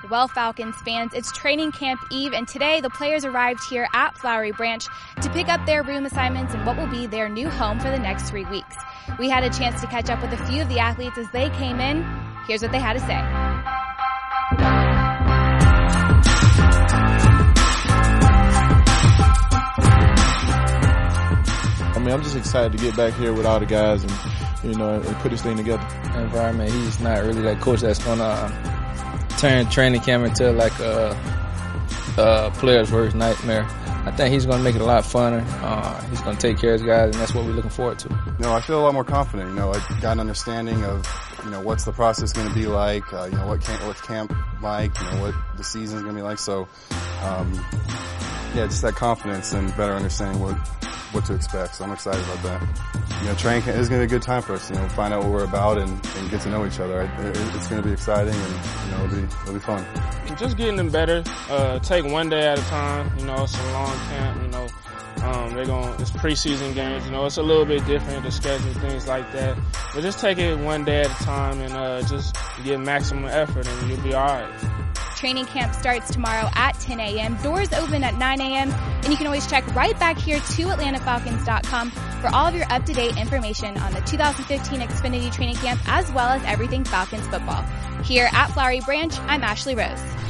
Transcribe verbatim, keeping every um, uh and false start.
Well, Falcons fans, it's training camp eve, and today the players arrived here at Flowery Branch to pick up their room assignments in what will be their new home for the next three weeks. We had a chance to catch up with a few of the athletes as they came in. Here's what they had to say. I mean, I'm just excited to get back here with all the guys and, you know, and put this thing together. The environment, he's not really that coach that's going to turn training camp into like a, a player's worst nightmare. I think he's going to make it a lot funner. Uh, he's going to take care of his guys, and that's what we're looking forward to. You know, I feel a lot more confident. You know, I got an understanding of, you know, what's the process going to be like, uh, you know, what camp, what's camp like, you know, what the season's going to be like. So, um, yeah, just that confidence and better understanding what, what to expect. So I'm excited about that. You know, training camp is going to be a good time for us, you know, find out what we're about and, and get to know each other. It, it's going to be exciting and, you know, it'll be, it'll be fun. Just getting them better, uh, take one day at a time. You know, it's a long camp, you know, um, they're going, it's preseason games, you know, it's a little bit different to schedule, things like that. But just take it one day at a time and, uh, just give maximum effort and you'll be alright. Training camp starts tomorrow at ten a.m. Doors open at nine a.m. And you can always check right back here to Atlanta Falcons dot com for all of your up-to-date information on the two thousand fifteen Xfinity Training Camp as well as everything Falcons football. Here at Flowery Branch, I'm Ashley Rose.